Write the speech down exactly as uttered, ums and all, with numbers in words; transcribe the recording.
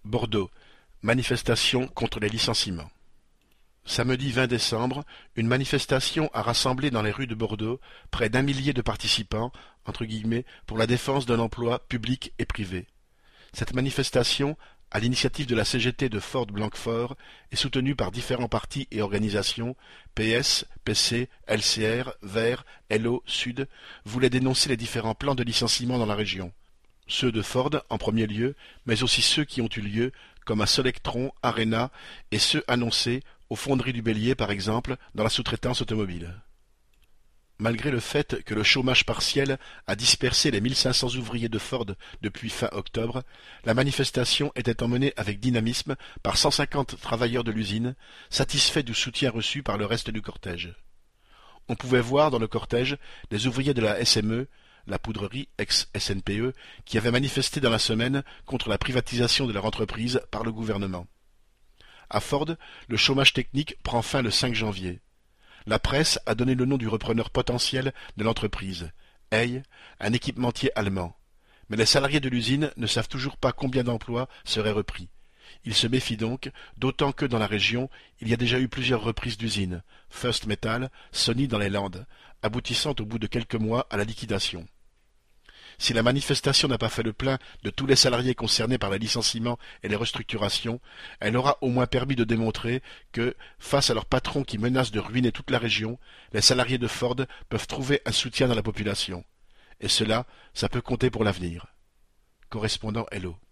Bordeaux, manifestation contre les licenciements. Samedi vingt décembre, une manifestation a rassemblé dans les rues de Bordeaux près d'un millier de participants, entre guillemets, pour la défense d'un emploi public et privé. Cette manifestation, à l'initiative de la C G T de Ford-Blanquefort, est soutenue par différents partis et organisations, P S, P C, L C R, Verts, L O, Sud, voulait dénoncer les différents plans de licenciement dans la région. Ceux de Ford en premier lieu, mais aussi ceux qui ont eu lieu, comme à Solectron, Arena, et ceux annoncés aux Fonderies du Bélier par exemple, dans la sous-traitance automobile. Malgré le fait que le chômage partiel a dispersé les mille cinq cents ouvriers de Ford depuis fin octobre, la manifestation était emmenée avec dynamisme par cent cinquante travailleurs de l'usine, satisfaits du soutien reçu par le reste du cortège. On pouvait voir dans le cortège des ouvriers de la S M E, la poudrerie ex-S N P E, qui avaient manifesté dans la semaine contre la privatisation de leur entreprise par le gouvernement. À Ford, le chômage technique prend fin le cinq janvier. La presse a donné le nom du repreneur potentiel de l'entreprise, Hey, un équipementier allemand. Mais les salariés de l'usine ne savent toujours pas combien d'emplois seraient repris. Ils se méfient donc, d'autant que dans la région, il y a déjà eu plusieurs reprises d'usines, First Metal, Sony dans les Landes, aboutissant au bout de quelques mois à la liquidation. Si la manifestation n'a pas fait le plein de tous les salariés concernés par les licenciements et les restructurations, elle aura au moins permis de démontrer que, face à leurs patrons qui menacent de ruiner toute la région, les salariés de Ford peuvent trouver un soutien dans la population. Et cela, ça peut compter pour l'avenir. Correspondant L O